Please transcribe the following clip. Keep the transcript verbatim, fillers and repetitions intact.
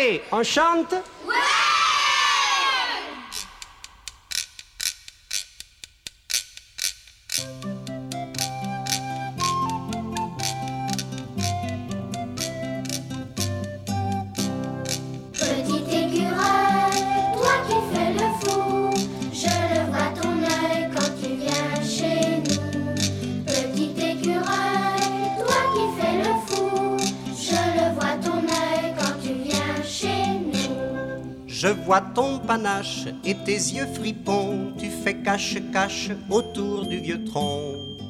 Allez, on chante? Ouais! Petit écureuil, toi qui fais le fou, je le vois ton œil quand tu viens chez nous. Petit écureuil, toi qui fais le fou, je le vois ton œil quand tu viens chez nous. Je vois ton panache et tes yeux fripons, tu fais cache-cache autour du vieux tronc.